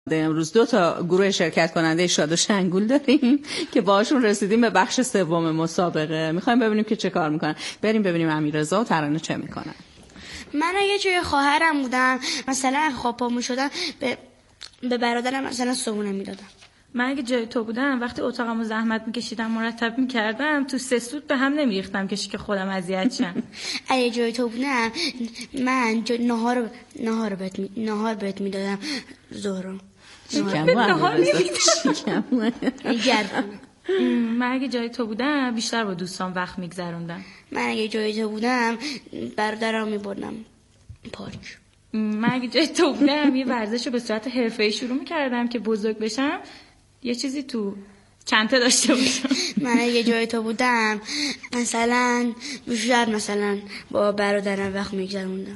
امروز 2 تا گروه شرکت کننده شاد و شنگول داریم که باهاشون رسیدیم به بخش سوم مسابقه. میخوایم ببینیم که چه کار میکنن. بریم ببینیم امیررضا و ترانه چه میکنن. من اگه جای خواهرم بودم مثلا خواب پا میشدم به برادرم مثلا صبونه میدادم. من اگه جای تو بودم وقتی اتاقمو زحمت میکشیدم مرتب میکردم تو 3 سوت به هم نمیریختم که خودم اذیت شم. اگه جای تو بودم من نهار بهت میدادم. ظهرم من اگه جای تو بودم بیشتر با دوستان وقت میگذروندم. من اگه جای تو بودم برادرم میبردم پارک. من اگه جای تو بودم یه ورزش رو به صورت حرفه‌ای شروع میکردم که بزرگ بشم یه چیزی تو چنته داشته باشم. من اگه جای تو بودم مثلا بیشتر مثلا با برادرم وقت میگذروندم.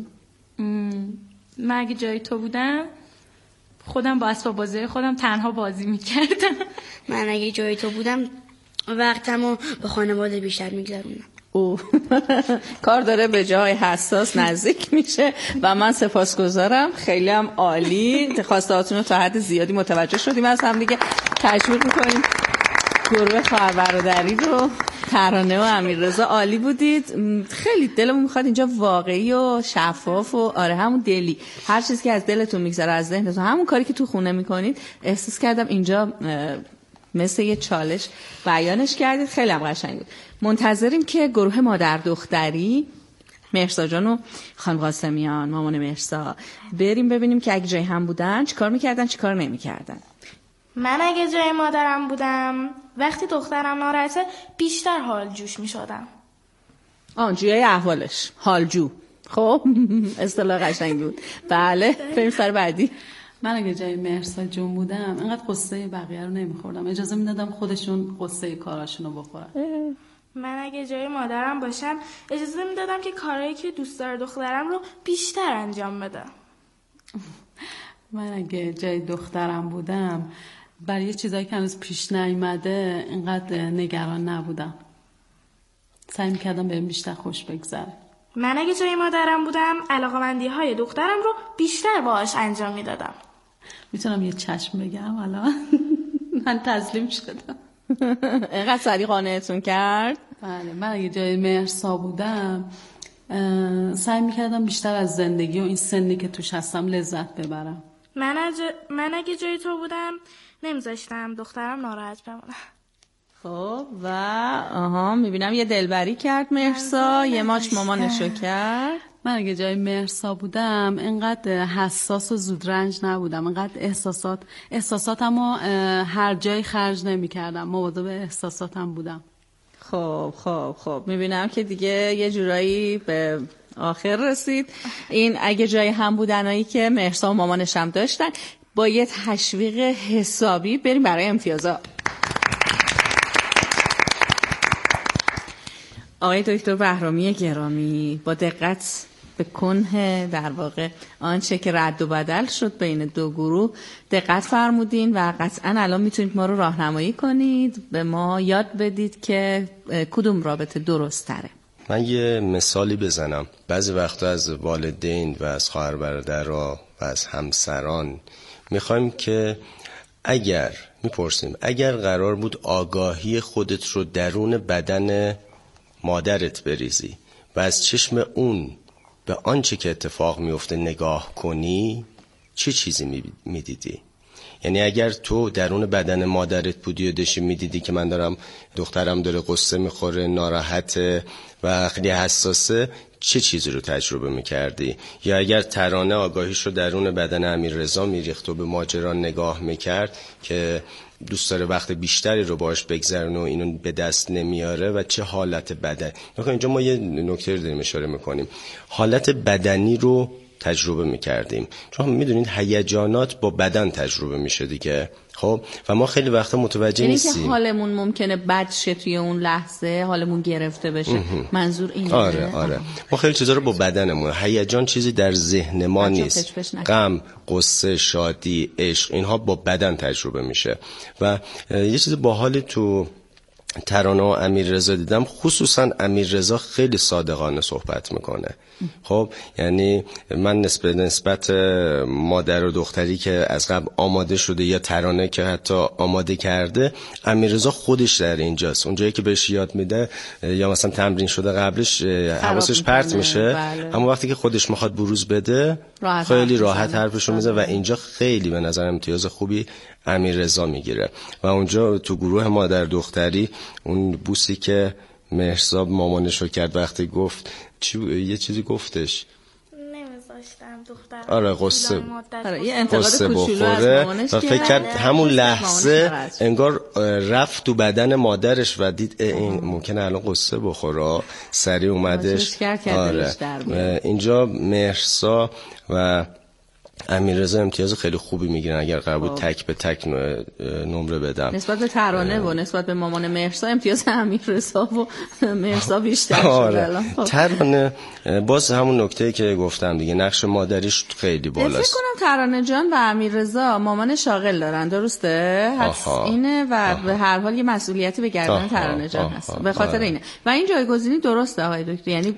من اگه جای تو بودم خودم با اسباب بازی خودم تنها بازی میکردم. من اگه جای تو بودم وقتمو با خانواده بیشتر میگذروندم. کار داره به جای حساس نزدیک میشه و من سپاسگزارم. خیلی هم عالی. خواستهاتون رو تا حد زیادی متوجه شدیم از هم دیگه. تشویق میکنیم گروه خواهر برادری رو. ترانه و امیررضا عالی بودید. خیلی دلمون میخواد اینجا واقعی و شفاف و همون دلی هر چیزی که از دلتون میگذره از ذهنتون همون کاری که تو خونه میکنید احساس کردم اینجا مثل یه چالش بیانش کردید. خیلی هم قشنگ بود. منتظریم که گروه مادر دختری مهرسا جان و خانم قاسمیان مامان مهرسا بریم ببینیم که اگه جای هم بودن چیکار میکردن چیکار نمیکردن. من اگه جای مادرم بودم وقتی دخترم ناراحته بیشتر حالجوش میشدم. جویای احوالش حالجو. خب اصطلاح قشنگی بود. بله بریم سر بعدی. من اگه جای مهرسا جون بودم اینقدر قصه بقیه رو نمیخوردم، اجازه میدادم خودشون قصه کاراشون رو بخورن. من اگه جای مادرم باشم اجازه میدادم که کارهایی که دوست داره دخترم رو بیشتر انجام بده. من اگه جای دخترم بودم برای چیزایی که هنوز پیش نیامده اینقدر نگران نبودم. سعی میکردم بهم بیشتر خوش بگذره. من اگه جای مادرم بودم علاقمندی‌های دخترم رو بیشتر باهاش انجام میدادم. میتونم یه چشم بگم الان؟ من تسلیم شدم. اینقدر سریع قانعتون کرد؟ بله. من اگه جای مهرسا بودم سعی میکردم بیشتر از زندگی و این سنی که توش هستم لذت ببرم. من اگه جای تو بودم نمیذاشتم دخترم ناراحت بمونه. خب و میبینم یه دلبری کرد مهرسا، یه ماچ مامانشو کرد. من اگه جای مهرسا بودم اینقدر حساس و زودرنج نبودم، اینقدر احساساتمو هر جای خرج نمی کردم، مواظب احساساتم بودم. خب میبینم که دیگه یه جورایی به آخر رسید. این اگه جای هم بودنایی که مهرسا و مامانش هم داشتن. با یه تشویق حسابی بریم برای امتیازات. آقای دکتر بهرامی گرامی با دقت به کنه در واقع آنچه که رد و بدل شد بین 2 گروه دقت فرمودین و قطعا الان میتونید ما رو راهنمایی کنید، به ما یاد بدید که کدوم رابطه درست تره. من یه مثالی بزنم. بعضی وقتا از والدین و از خواهر برادرها و از همسران میخوایم که اگر قرار بود آگاهی خودت رو درون بدن مادرت بریزی و از چشم اون به آنچه که اتفاق میفته نگاه کنی چه چیزی میدیدی؟ یعنی اگر تو درون بدن مادرت بودی و داشتی میدیدی که دخترم داره قصه میخوره، ناراحته و خیلی حساسه، چه چیزی رو تجربه میکردی؟ یا اگر ترانه آگاهیش رو درون بدن امیررضا میریخت و به ماجرا نگاه میکرد که دوست داره وقت بیشتری رو باهاش بگذرونه و اینو به دست نمیاره و چه حالت بدن. اینجا ما یه نکته رو داریم اشاره میکنیم، حالت بدنی رو تجربه میکردیم، چون میدونید هیجانات با بدن تجربه میشه دیگه. خب و ما خیلی وقتا متوجه نیستیم. یعنی که حالمون ممکنه بد شه توی اون لحظه، حالمون گرفته بشه. منظور اینه. آره. ما خیلی چیزا رو با بدنمون، هیجان چیزی در ذهن ما نیست. غم، قصه، شادی، عشق، اینها با بدن تجربه میشه. و یه چیز باحالی تو ترانه و امیررضا دیدم، خصوصا امیررضا خیلی صادقانه صحبت میکنه. خب یعنی من نسبت مادر و دختری که از قبل آماده شده یا ترانه که حتی آماده کرده، امیررضا خودش در اینجاست. اونجایی که بهش یاد میده یا مثلا تمرین شده قبلش حواسش پرت میشه، بله. اما وقتی که خودش میخواد بروز بده خیلی راحت حرفشو میزنه و اینجا خیلی به نظر امتیاز خوبی امیررضا میگیره. و اونجا تو گروه مادر دختری اون بوسی که مهرزاد مامانشو کرد وقتی گفت یه چیزی گفتش نمیذاشتم دختر آره قصه یه انتقاد کوچولو از مامانش و فکر کرد همون لحظه انگار رفت تو بدن مادرش و دید این ممکنه الان قصه بخوره، سریع اومدش. آره اینجا مهرزاد و امیررضا امتیاز خیلی خوبی میگیرن اگر قرار بود تک به تک نمره بدم. نسبت به ترانه و نسبت به مامان مهرزاد امتیاز امیررضا و مهرزاد بیشتر شده. آره. ترانه باز همون نکته‌ای که گفتم دیگه، نقش مادریش خیلی بالاست. فکر کنم ترانه جان و امیررضا مامان شاغل دارن، درسته؟ حدس اینه و به هر حال یه مسئولیتی به گردن ترانه جان هست. به خاطر اینه. و این جایگزینی درسته آقای دکتر، یعنی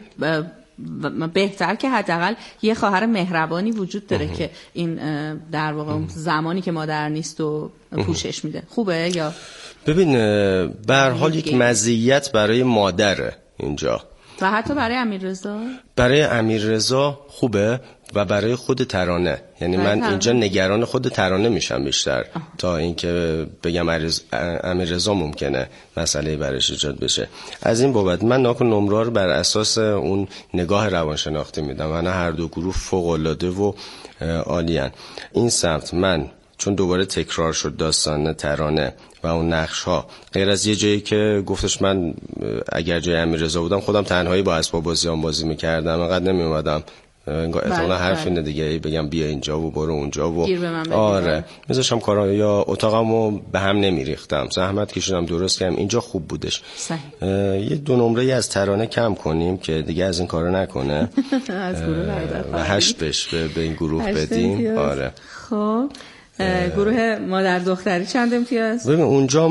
بهتر که حداقل یه خواهر مهربانی وجود داره که این در واقع زمانی که مادر نیست و پوشش میده. خوبه یا ببین به هر حال یک مزیت برای مادره اینجا و حتی برای امیررضا. برای امیررضا خوبه و برای خود ترانه، یعنی من اینجا نگران خود ترانه میشم بیشتر تا اینکه بگم امیررضا ممکنه مسئله برش ایجاد بشه. از این بابت من نمره رو بر اساس اون نگاه روانشناختی میدم و هر دو گروه فوق العاده و عالیان. این سمت من چون دوباره تکرار شد داستان ترانه و اون نقش ها، غیر از یه جایی که گفتش من اگر جای امیررضا بودم خودم تنهایی با اسباب بازیام بازی میکردم، انقدر نمیومدم احتمالا حرف اینه دیگه بگم بیا اینجا و برو اونجا و آره میذاشم کارا یا اتاقمو به هم نمیریختم، زحمت کشیدم درست کردم. اینجا خوب بودش. یه 2 نمره از ترانه کم کنیم که دیگه از این کارا نکنه از گروه و 8 بهش به این گروه بدیم. آره خب گروه مادر دختری چند امتیاز؟ ببین اونجا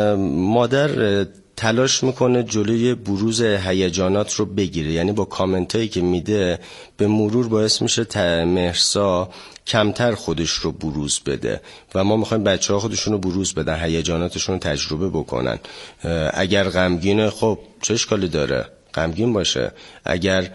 مادر تلاش میکنه جلوی بروز هیجانات رو بگیره، یعنی با کامنتایی که میده به مرور باعث میشه مهرزاد کمتر خودش رو بروز بده و ما میخوایم بچه‌ها خودشون رو بروز بدن، هیجاناتشون رو تجربه بکنن. اگر غمگینه خب چه اشکالی داره غمگین باشه، اگر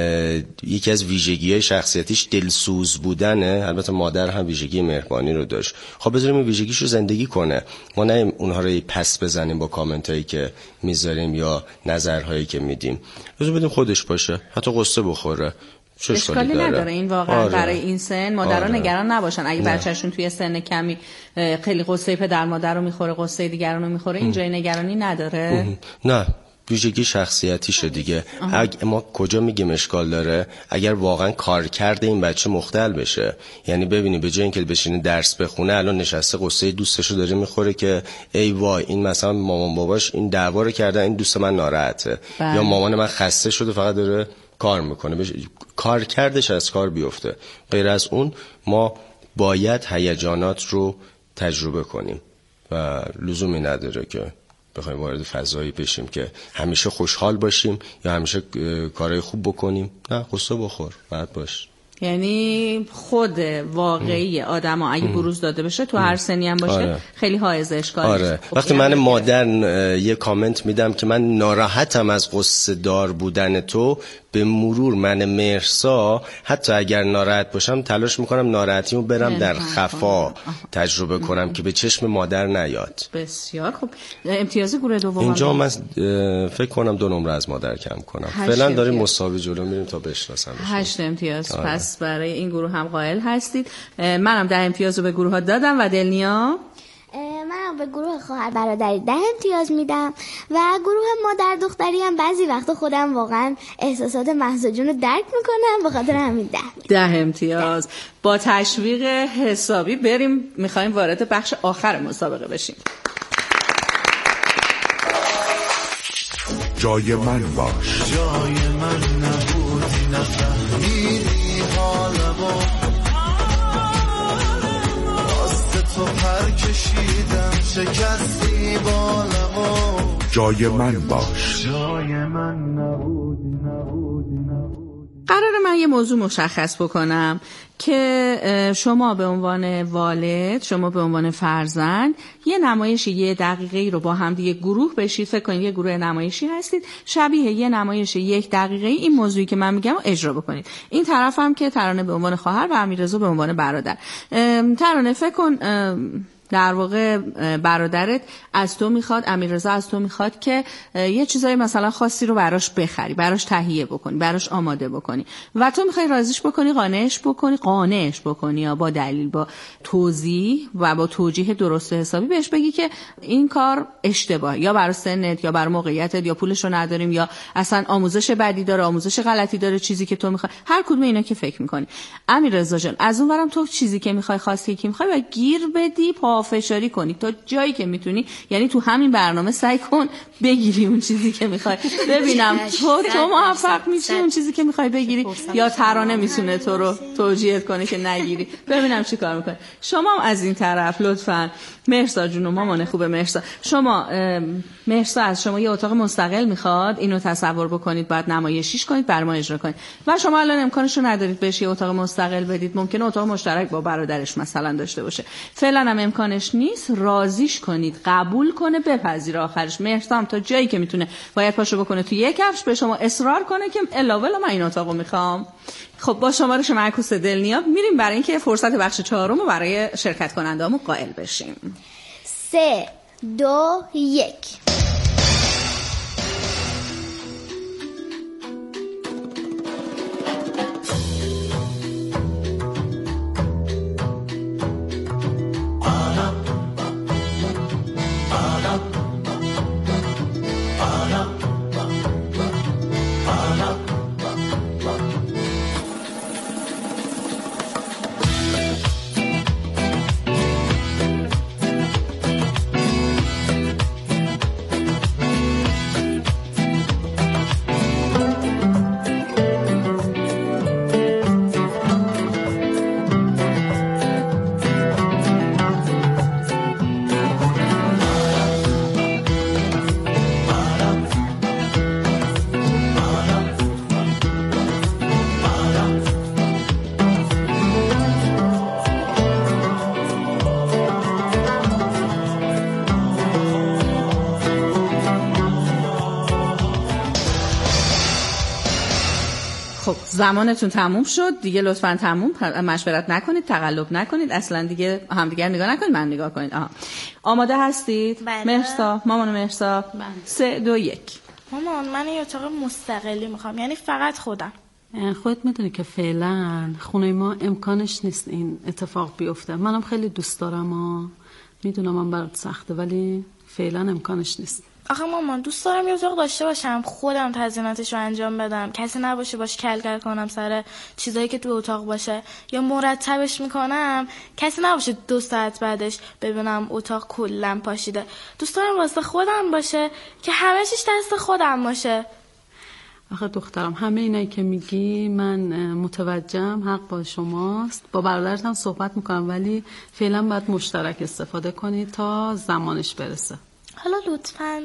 یکی از ویژگی‌های شخصیتیش دلسوز بودنه، البته مادر هم ویژگی مهربانی رو داشت، خب بذاریم این ویژگیش رو زندگی کنه، ما نه اونها رو پس بزنیم با کامنتایی که میذاریم یا نظرهایی که میدیم، بذار بدیم خودش باشه، حتی قصه بخوره اشکالی نداره. این واقعا برای این سن مادران نگران نباشن. اگه بچه‌شون توی سن کمی خیلی قصه پدر مادر رو میخوره، قصه دیگران رو میخوره، اینجای نگرانی نداره. نه ویژگی شخصیتیشه دیگه. ما کجا میگیم اشکال داره؟ اگر واقعا کار کرده این بچه مختل بشه، یعنی ببینی به جای اینکه بشینه درس بخونه الان نشسته قصه دوستشو داره میخوره که ای وای این مثلا مامان باباش این دعوا رو کردن، این دوست من ناراحته یا مامان من خسته شده فقط داره کار میکنه، کار کردش از کار بیفته. غیر از اون ما باید هیجانات رو تجربه کنیم و لزومی نداره که بخوایم وارد فضایی بشیم که همیشه خوشحال باشیم یا همیشه کارهای خوب بکنیم. نه قصه بخور بعد باش. یعنی خود واقعی آدم ها اگه بروز داده بشه تو هر سنی هم باشه خیلی حائز اشکال نیست. آره. وقتی من مادر یه کامنت میدم که من ناراحتم از قصه دار بودن تو، به مرور من مهرزاد حتی اگر ناراحت باشم تلاش میکنم ناراحتیمو برم در خفا تجربه کنم که به چشم مادر نیاد. بسیار خوب. امتیاز گروه دوم اینجا من فکر کنم 2 نمره از مادر کم کنم. فعلا داریم مساوی جلو میریم تا بشناسم. 8 امتیاز. پس برای این گروه هم قائل هستید. منم 10 امتیاز رو به گروه ها دادم. و دلنیا؟ منم به گروه خواهر برادری 10 امتیاز میدم و گروه مادر دختری هم بعضی وقتا خودم واقعا احساسات مهسا جون رو درک میکنم، به خاطر همین 10 امتیاز. با تشویق حسابی بریم، میخوایم وارد بخش آخر مسابقه بشیم. جای من باش، جای من نبودی، نفهمیدی حالمو، راست تو پر کشیدم شکستی بالمو، جای من باش. قراره من یه موضوع مشخص بکنم که شما به عنوان والد، شما به عنوان فرزند یه نمایش 1 دقیقه‌ای رو با هم دیگه گروه بشید. فکر کنید یه گروه نمایشی هستید، شبیه یه نمایش 1 دقیقه‌ای این موضوعی که من میگم رو اجرا بکنید. این طرف هم که ترانه به عنوان خواهر و امیررضا به عنوان برادر. ترانه فکر کن در واقع برادرت از تو میخواد، امیررضا از تو میخواد که یه چیزای مثلا خاصی رو براش بخری، براش تهیه بکنی، براش آماده بکنی و تو میخوای راضیش بکنی، قانعش بکنی یا با دلیل، با توضیح و با توجیه درست و حسابی بهش بگی که این کار اشتباه، یا برای سنت یا برای موقعیتت، یا پولش رو نداریم، یا اصلا آموزش بدی داره، آموزش غلطی داره، چیزی که تو میخوای، هر کدوم اینا که فکر میکنی. امیررضا جان از اونورم تو چیزی که میخوای، خواستی که میخوای و گیر بدی، پافشاری کنی تا جایی که میتونی. یعنی تو همین برنامه سعی کن بگیری اون چیزی که میخوای. ببینم تو موفق میشی اون چیزی که میخوای بگیری یا ترانه میتونه تو رو توجیه کنه که نگیری. ببینم چی کار میکنی. شما از این طرف لطفاً مهرسا جون و مامان خوبه مهرسا، شما مهرسا از شما یه اتاق مستقل میخواد. اینو تصور بکنید، بعد نمایشیش کنید، بر ما اجرا کنید. و شما الان امکانشو ندارید بهش یه اتاق مستقل بدید. ممکنه اتاق مشترک با برادرش مثلا داشته باشه. فعلا هم امکانش نیست. راضیش کنید، قبول کنه، بپذیره. آخرش مهرسا هم تا جایی که میتونه باید پاشو بکنه تو یک کفش به شما اصرار کنه که الا من این اتاقو میخوام. خب با شمارش معکوس دلنیاب میریم برای اینکه فرصت بخش 4 رو برای شرکت کننده‌مون قائل بشیم. 3 2 1. زمانتون تموم شد دیگه. لطفاً مشورت نکنید، تقلب نکنید، اصلا دیگه همدیگر نگاه نکنید، من نگاه کنید. آماده هستید؟ بله. مهرسا، مامان مهرسا. 3 2 1. مامان من یه اتاق مستقلی میخوام، یعنی فقط خودم. خودت میدونی که فعلا خونه ما امکانش نیست این اتفاق بیفته. منم خیلی دوست دارم و میدونم من برات سخته، ولی فعلا امکانش نیست. آخه مامان دوست دارم یه اتاق داشته باشم، خودم تزییناتش رو انجام بدم، کسی نباشه باش کلکل کنم سر چیزایی که تو اتاق باشه، یا مرتبش میکنم کسی نباشه 2 ساعت بعدش ببینم اتاق کلا پاشیده. دوست دارم واسه خودم باشه که همه چیش دست خودم باشه. آخه دخترم همه اینایی که میگی من متوجهم، حق با شماست. با برادرتم صحبت میکنم، ولی فعلا باید مشترک استفاده کنی تا زمانش برسه. حالا لطفاً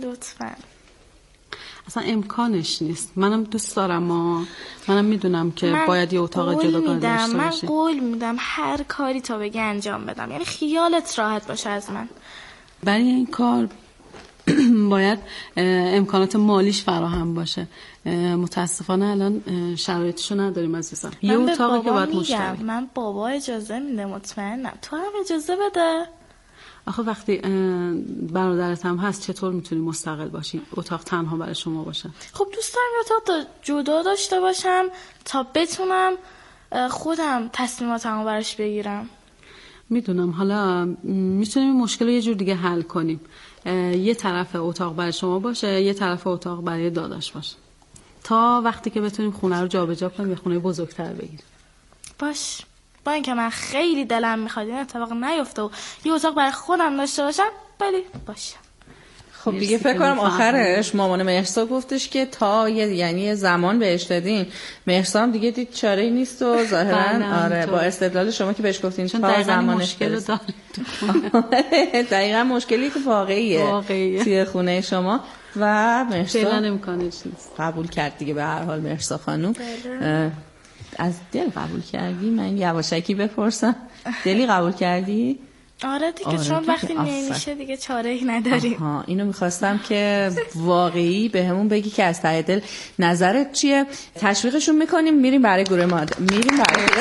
اصلا امکانش نیست. منم دوست دارم و منم میدونم که باید یه اتاق جداگانه داشته باشی. من قول میدم هر کاری تا بگی انجام بدم، یعنی خیالت راحت باشه از من. برای این کار باید امکانات مالیش فراهم باشه. متاسفانه الان شرایطشو نداریم عزیزم. یه اتاقی که باید مشترک. من بابا اجازه میده، مطمئنم. تو هم اجازه بده. آخه وقتی برادرت هم هست چطور میتونی مستقل باشی؟ اتاق تنها برای شما باشه. خب دوست دارم یه اتاق جدا داشته باشم تا بتونم خودم تصمیماتمو براش بگیرم. میدونم. حالا میتونیم مشکل رو یه جور دیگه حل کنیم. یه طرف اتاق برای شما باشه، یه طرف اتاق برای داداش باشه، تا وقتی که بتونیم خونه رو جابجا کنیم، یه خونه بزرگتر بگیریم. باش. با اینکه من خیلی دلم میخواد این اتفاق نیفته و یه اتاق برای خودم داشته باشم، ولی باشه. خب دیگه فکر کنم آخرش مامان مهرسا گفتش که تا یعنی زمان بهش دادین، مهرسا هم دیگه دید چاره‌ای نیست و ظاهرا آره با استدلال شما که بهش گفتین تا زمانش مشکل داره. دقیقاً مشکلی که واقعیه توی خونه شما و مهرسا فعلا امکانش نیست. قبول کرد دیگه به هر حال مهرسا خانم. از دل قبول کردی؟ من یواشکی بپرسم. دلی قبول کردی؟ آره دیگه چون وقتی نمیشه دیگه چاره‌ای نداریم. اینو میخواستم که واقعی به همون بگی که از ته دل نظرت چیه. تشویقشون میکنیم میریم برای گروه میریم برای گروه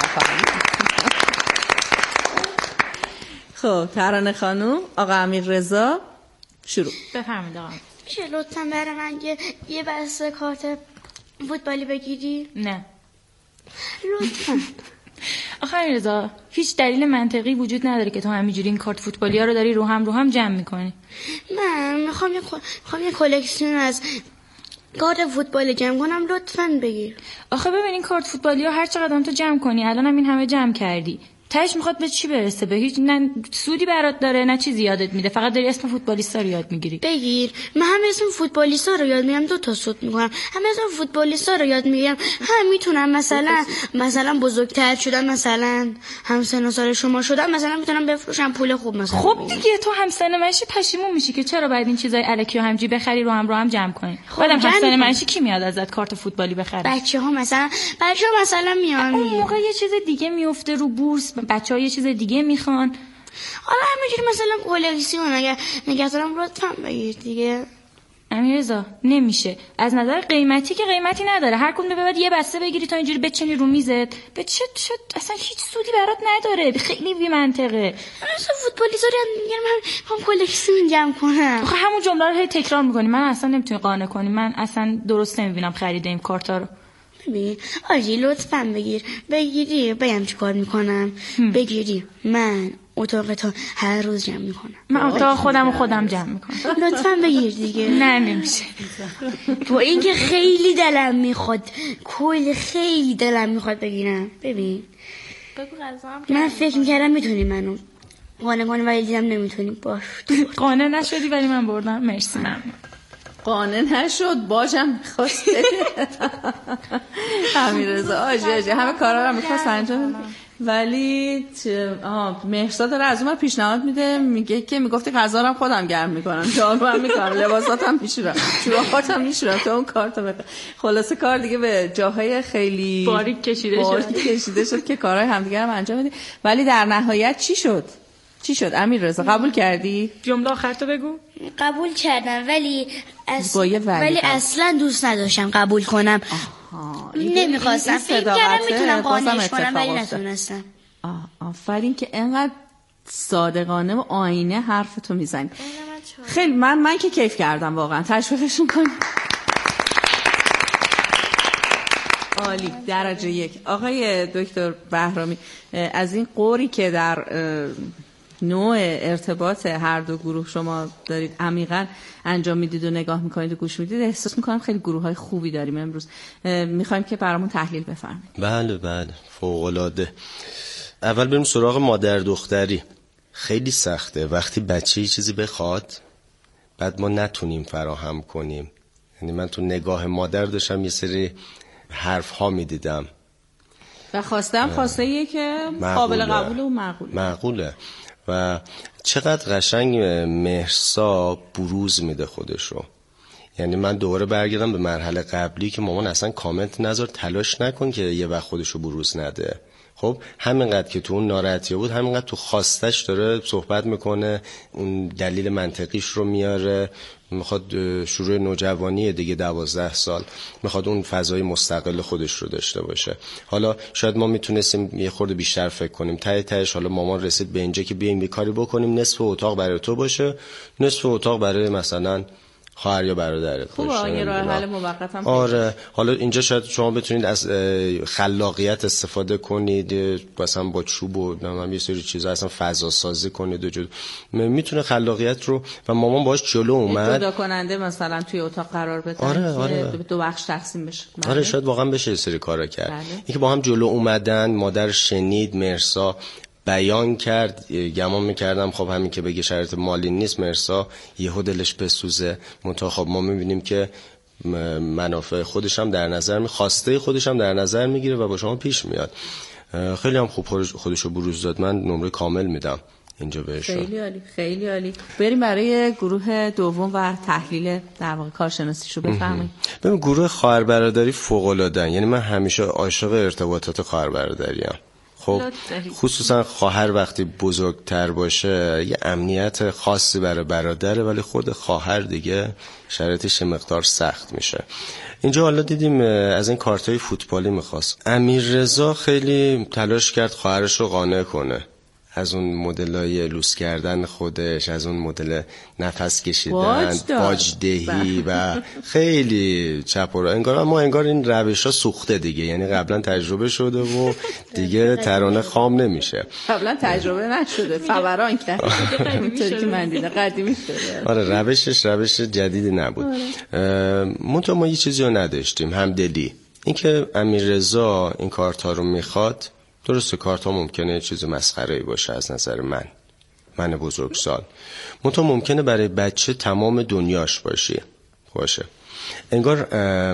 خب ترانه خانم، آقا امیررضا شروع. بفرمایید آقا. میشه لطفاً برای من یه بسته کارت فوتبالی بگیری؟ نه لطفاً. آخه امیررضا هیچ دلیل منطقی وجود نداره که تو همینجوری این کارت فوتبالی ها رو داری رو هم جمع میکنی. من میخوام یه کلکسیون از کارت فوتبال جمع کنم، لطفاً بگیر. آخه ببین این کارت فوتبالی ها هر چقدر تو جمع کنی الان هم این همه جمع کردی، تهش میخواد به چی برسه؟ به هیچ نه سودی برات داره نه چیزی یادت میده، فقط داری اسم فوتبالیستا رو یاد میگیری. بگیر. من هم اسم فوتبالیستا رو یاد میگم، 2 تا سود میکنم. هم اسم فوتبالیستا رو یاد میگم، هم میتونم مثلا بزرگتر شدن، مثلا هم سن و سال شما شدن، مثلا میتونم بفروشم پول خوب مثلا. خب دیگه تو هم سن منشی پشیمون میشی که چرا باید این چیزای الکی رو همجی بخری رو هم جمع کنی. بعدم هم سن منشی کی میاد ازت کارت فوتبالی بخره؟ بچه‌ها مثلا میان. اون موقع یه چیز دیگه میفته رو بورس، بچه‌ها یه چیز دیگه میخوان. حالا همینجوری مثلا کلکسیون اگه نگهدارم لطفاً بگیر دیگه. امیررضا نمیشه، از نظر قیمتی که قیمتی نداره، هر کدوم بعد یه بسته بگیری تا اینجوری بچینی رو میزت، به چه اصلا هیچ سودی برات نداره، خیلی بی منطقه. اصلا فوتبالیستا رو میگم من کلکسیون جمع کنم. آخه همون جمله رو هی تکرار میکنی، من اصلا نمیتونی قانع کنی، من اصلا درست نمیبینم خرید این کارتا رو. ببین آجی لطفاً بگیری بگم چی کار میکنم. بگیری من اتاقتو هر روز جمع میکنم. من اتاق خودم جمع میکنم. لطفاً بگیر دیگه. نه نمیشه. تو این که خیلی دلم میخواد، خیلی دلم میخواد بگیرم. ببین بگو غذام. من فکر میکردم میتونی منو قانع کنی ولی دیدم نمیتونی. باش قانع نشدی ولی من بردم. مرسی. ممنون. قانع نشد باجم میخواسته. امیررضا آجی همه کارا رو میخواست انجام بده ولی مهرسا داره از اون پیشنهاد میده، میگه که میگفتی غذا رو خودم گرم میکنم، جارو هم میکنم، لباساتم میشورم، چوباتم میشورم، تو اون کارتو بخیر. خلاصه کار دیگه به جاهای خیلی باریک کشیده شد که کارهای همدیگه رو انجام بدیم. ولی در نهایت چی شد امیررضا؟ قبول کردی؟ جمله آخرتو بگو. قبول کردم ولی اصلا دوست نداشتم قبول کنم. نمیخواستم، فکر کردم میتونم قانعش کنم ولی نتونستم. آفرین که انقدر صادقانه و آینه حرفتو میزنی. خیلی من که کیف کردم واقعا، تشویقشون کنم. عالی، درجه 1. آقای دکتر بهرامی، از این قوری که در نوع ارتباط هر دو گروه شما دارید عمیقاً انجام میدید و نگاه میکنید و گوش میدید، احساس میکنم خیلی گروه‌های خوبی داریم امروز. میخوایم که برامون تحلیل بفرمایید. بله فوق‌العاده. اول بریم سراغ مادر دختری. خیلی سخته وقتی بچه یه چیزی بخواد بعد ما نتونیم فراهم کنیم. یعنی من تو نگاه مادر داشتم یه سری حرف ها میدیدم و خواسته که قابل قبول و معقوله و چقدر قشنگ مهرسا بروز میده خودشو. یعنی من دوباره برگردم به مرحله قبلی که مامان اصلا کامنت نذار، تلاش نکن که یه وقت خودشو بروز نده. خب همینقدر که تو اون ناراحتی بود همینقدر تو خواستش داره صحبت میکنه، اون دلیل منطقیش رو میاره، میخواد شروع نوجوانی دیگه 12 سال، میخواد اون فضای مستقل خودش رو داشته باشه. حالا شاید ما میتونستیم یه خورده بیشتر فکر کنیم، تهش حالا مامان رسید به اینجا که بیایم یه کاری بکنیم نصف اتاق برای تو باشه نصف اتاق برای مثلا خواهر یا برادرت باشه. خوبه یه راه حل موقت هم. آره حالا اینجا شاید شما بتونید از خلاقیت استفاده کنید، مثلا با چوب و یه سری چیزا اصلا فضا سازی کنید و میتونه خلاقیت رو و مامان باهاش جلو اومد. جدا کننده مثلا توی اتاق قرار بده. آره. دو بخش تقسیم بشه. آره شاید واقعا بشه یه سری کارا کرد. اینکه با هم جلو اومدن، مادر شنید، مهرسا بیان کرد. گمان میکردم خب همین که بگه شرایط مالی نیست مهرسا یهو دلش بسوزه، منتها خب ما میبینیم که منافع خودش هم در نظر خواسته خودش هم در نظر میگیره و با شما پیش میاد. خیلی هم خوب خودشو بروز داد. من نمره کامل میدم اینجا بهشون. خیلی عالی، خیلی عالی. بریم برای گروه دوم و تحلیل در واقع کارشناسیشو بفهمیم. ببین گروه خواهر برادری فوق العاده، یعنی من همیشه عاشق ارتباطات خواهر برادریم. خب خصوصا خواهر وقتی بزرگتر باشه یه امنیت خاصی برای برادره، ولی خود خواهر دیگه شرایطش مقدار سخت میشه. اینجا حالا دیدیم از این کارتای فوتبالی میخواست امیررضا خیلی تلاش کرد خواهرش رو قانع کنه، از اون مدلای لوس کردن خودش، از اون مدل نفس کشیدن، باجدهی و خیلی چپ و راست. انگار این روشا سوخته دیگه، یعنی قبلا تجربه شده و دیگه ترانه خام نمیشه. قبلا تجربه نشده، فوران کرد. اینطوری که من دیدم قدیمی شده. آره روش جدیدی نبود. منتها ما یه چیزی رو نداشتیم، همدلی. اینکه امیررضا این کارتا رو میخواد، درسته کارتا ممکنه یه چیز مسخره‌ای باشه از نظر من بزرگسال، منتها ممکنه برای بچه تمام دنیاش باشه. انگار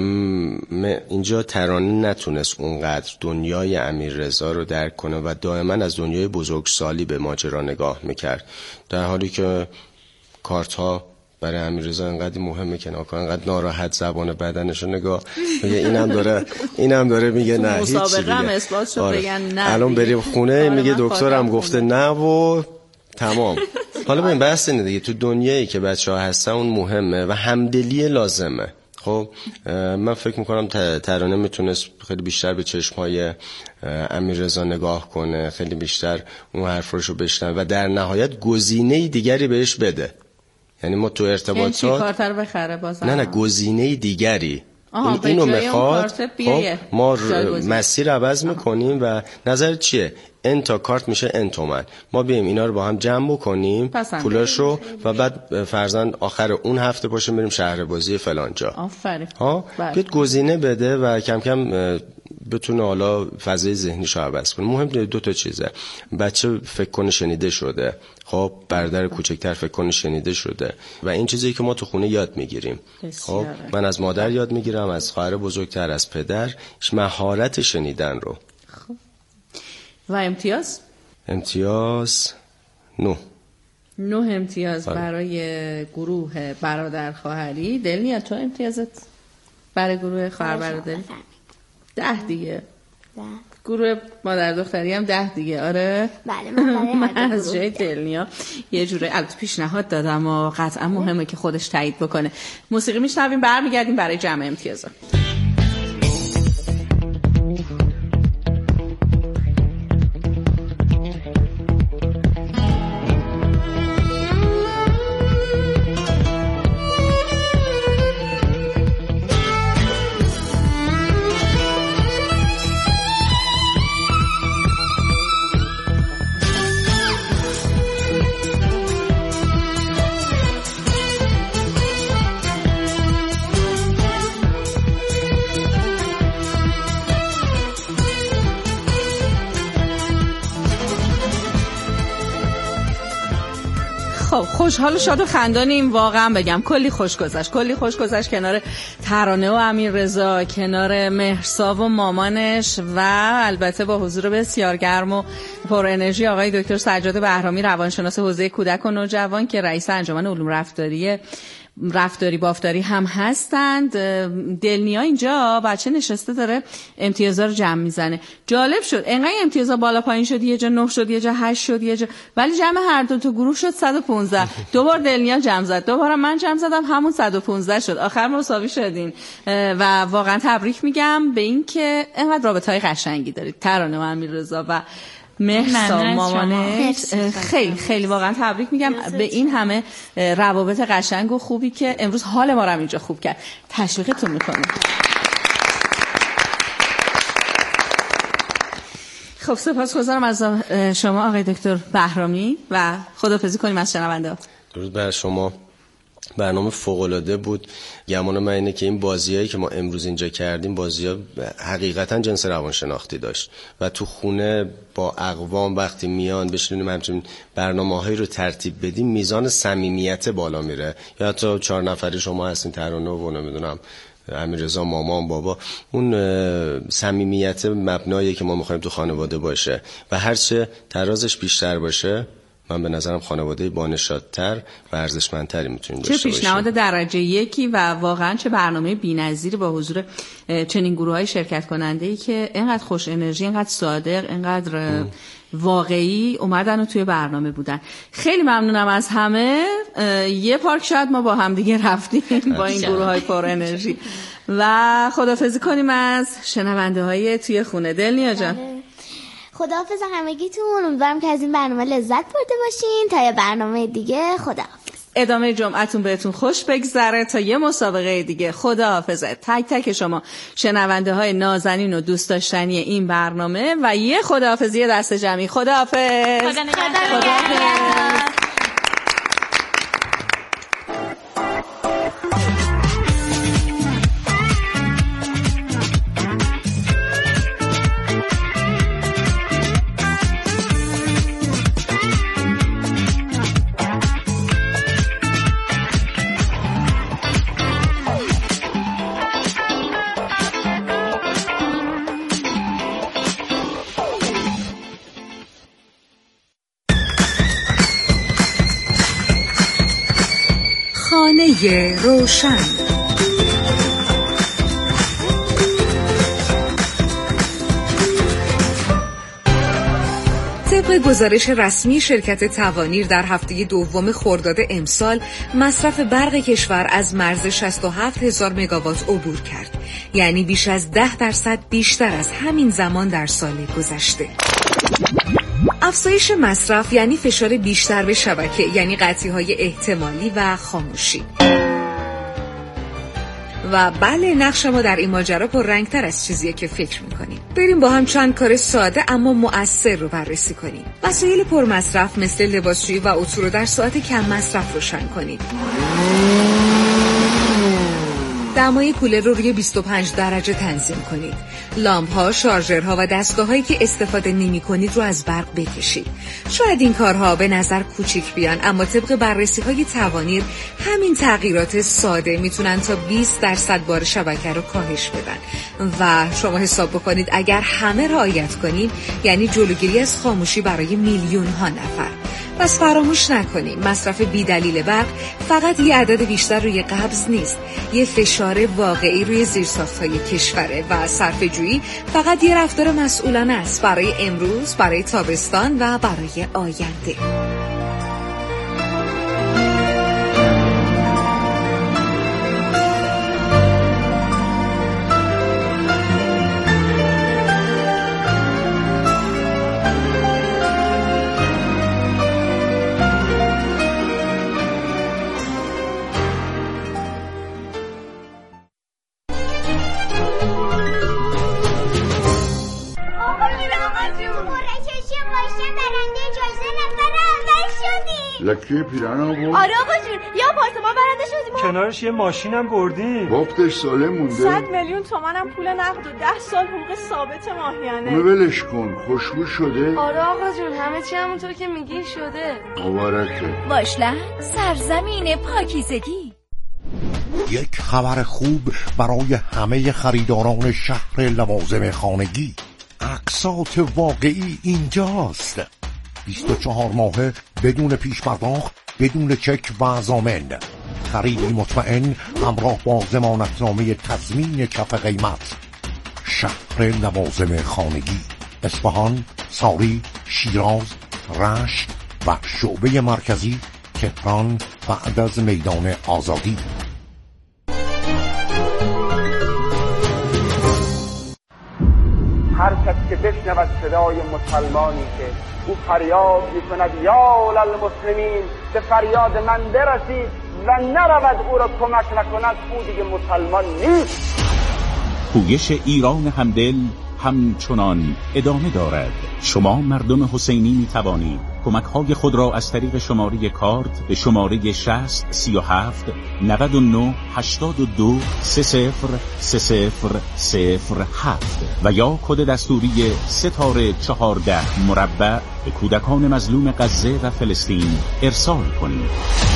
اینجا ترانه نتونست اونقدر دنیای امیررضا رو درک کنه و دائما از دنیای بزرگسالی به ماجرا نگاه میکرد، در حالی که کارتا برای امیررضا انقدر مهمه که ناکن انقدر ناراحت زبان بدنشو نگاه میگه اینم داره میگه نه هیچ دیگه. الان بریم خونه میگه دکترم گفته نه و تمام. حالا ببین بحث اینه دیگه، تو دنیایی که بچه‌ها هستن اون مهمه و همدلی لازمه. خب من فکر میکنم ترانه میتونست خیلی بیشتر به چشمهای امیررضا نگاه کنه، خیلی بیشتر اون حرفاشو بشنوه و در نهایت گزینه دیگری بهش بده. یعنی ما تو ارتباطات کارتر بخره بازم نه گزینه دیگری اینو میخواد. خب ما مسیر عوض میکنیم و نظر چیه؟ تا کارت میشه تومن، ما بیایم اینا رو با هم جمع بکنیم پولاشو و بعد فرضاً آخر اون هفته پاشیم بریم شهر بازی فلان جا. آفرین. بیاد گزینه بده و کم کم بتونه حالا فضای ذهنیشو عوض کنه. مهم دو تا چیزه، بچه فکر کنه شنیده شده، خب برادر کوچکتر فکر کنه شنیده شده و این چیزی که ما تو خونه یاد میگیریم. خب من از مادر یاد میگیرم، از خواهر بزرگتر، از پدر، مهارت شنیدن رو. خب و امتیاز 9 امتیاز برای گروه برادر خواهری. دلنیا تو امتیازت برای گروه خواهر برادری 10 دیگه. 10. گروه مادر دختری هم 10 دیگه. آره بله من از جای دلنیا یه جوره البته پیشنهاد دادم و قطعا مهمه که خودش تایید بکنه. موسیقی میشنویم، برمیگردیم برای جمع امتیازا. خوشحال و شاد و خندانیم واقعا بگم. کلی خوش گذشت کنار ترانه و امیررضا، کنار مهرسا و مامانش و البته با حضور بسیار گرم و پر انرژی آقای دکتر سجاد بهرامی، روانشناس حوزه کودک و نوجوان که رئیس انجمن علوم رفتاری بافتاری هم هستند. دلنیا اینجا بچه نشسته داره امتیازا رو جمع میزنه. جالب شد انقدر امتیازا بالا پایین شد، یه جا 9 شد، یه جا 8 شد، یه جا، ولی جمع هر دو تا گروه شد 115. دوبار دلنیا جمع زد، دوباره من جمع زدم، همون 115 شد. آخر مساوی شدین و واقعا تبریک میگم به این که اینقدر رابطه‌های قشنگی دارید ترانه و امیررضا و مهرسا مامانه. خیلی خیلی واقعا تبریک میگم به این همه روابط قشنگ و خوبی که امروز حال ما رو اینجا خوب کرد. تشویقتون میکنم. خب سپاسگزارم از شما آقای دکتر بهرامی و خداحافظی کنیم از شنونده. درود بر شما. برنامه فوق‌العاده بود. گمان من اینه که این بازیایی که ما امروز اینجا کردیم بازی‌ها حقیقتاً جنس روانشناختی داشت و تو خونه با اقوام وقتی میان بشینیم همچین برنامه‌هایی رو ترتیب بدیم میزان صمیمیت بالا میره. یا حتی 4 نفری شما هستین، ترانه و نمیدونم امیررضا، مامان، بابا، اون صمیمیت مبنایی که ما می‌خوایم تو خانواده باشه و هرچه ترازش بیشتر باشه من به نظرم خانواده بانشادتر و ارزشمندتری میتونیم داشته باشیم. چه پیشنهاد درجه یکی و واقعا چه برنامه بی‌نظیری با حضور چنین گروه‌های شرکت کننده‌ای که اینقدر خوش انرژی، اینقدر صادق، اینقدر واقعی اومدن و توی برنامه بودن. خیلی ممنونم از همه. یه پارک شاید ما با هم دیگه رفتیم با این گروه‌های پر انرژی و خداحافظی کنیم از شنونده‌های توی خونه. دلنیا جان خداحافظ همگیتون. امیدوارم که از این برنامه لذت برده باشین. تا یه برنامه دیگه خداحافظ. ادامه جمعتون بهتون خوش بگذره تا یه مسابقه دیگه. خداحافظ تک تک شما شنونده های نازنین و دوست داشتنی این برنامه و یه خداحافظی دست جمعی. خداحافظ. خدا نگهدار. خانه روشن. طبق گزارش رسمی شرکت توانیر در هفته دوم خرداد امسال مصرف برق کشور از مرز 67,000 مگاوات عبور کرد، یعنی بیش از 10% بیشتر از همین زمان در سال گذشته. افزایش مصرف یعنی فشار بیشتر به شبکه، یعنی قطعی‌های احتمالی و خاموشی. و بله، نقش ما در این ماجرا پررنگ‌تر از چیزیه که فکر می‌کنیم. بریم با هم چند کار ساده اما مؤثر رو بررسی کنیم. وسایل پرمصرف مثل لباسشویی و اتو رو در ساعت کم مصرف روشن کنید. دمای کولر رو روی 25 درجه تنظیم کنید. لامپ‌ها، شارژرها و دستگاه‌هایی که استفاده نمی‌کنید رو از برق بکشید. شاید این کارها به نظر کوچیک بیان، اما طبق بررسی‌های توانیر همین تغییرات ساده میتونن تا 20% بار شبکه رو کاهش بدن. و شما حساب بکنید اگر همه رعایت کنیم یعنی جلوگیری از خاموشی برای میلیون‌ها نفر. پس فراموش نکنیم مصرف بی‌دلیل برق فقط یه عدد بیشتر روی قبض نیست، یه فشار واقعی روی زیرساخت‌های کشوره و صرفه‌جویی فقط یه رفتار مسئولانه است برای امروز، برای تابستان و برای آینده. لکی پیران بود؟ آره آقا جون، یا آپارتمان برنده شدیم کنارش یه ماشینم بردیم. وقتش ساله مونده. 100 میلیون تومنم پول نقد و 10 سال حقوق ثابت ماهیانه. اونو ولش کن، خوشبو شده؟ آره آقا جون، همه چی همونطور که میگی شده. مبارکه. واشلند، سرزمین پاکیزگی. یک خبر خوب برای همه خریداران شهر لوازم خانگی. اقساط واقعی اینجاست. 24 ماهه بدون پیش پرداخت، بدون چک و ضامن. خریدی مطمئن همراه با ضمانتنامه تضمین کف قیمت. شهر لوازم خانگی، اصفهان، ساری، شیراز، رشت و شعبه مرکزی تهران بعد از میدان آزادی. هر کس که بشنود صدای مسلمانی که او فریاد میکند یا للمسلمین، به فریاد من برسید و نرود او را کمک نکند، او دیگه مسلمان نیست. پویش ایران همدل همچنان ادامه دارد. شما مردم حسینی میتوانید کمک‌های خود را از طریق شماره کارت به شماره 60 37 99 82 303007 و یا کد دستوری *14 به کودکان مظلوم غزه و فلسطین ارسال کنید.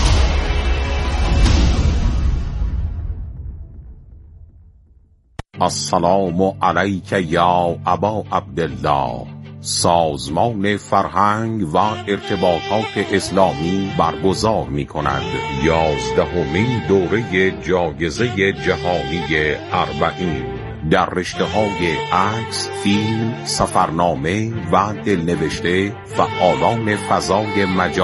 السلام علیک یا ابا عبدالله. سازمان فرهنگ و ارتباطات اسلامی برگزار می کند 11مین دوره جایزه جهانی 40 در رشته‌های عکس، فیلم، سفرنامه و دلنوشته. فعالان فضای مجازی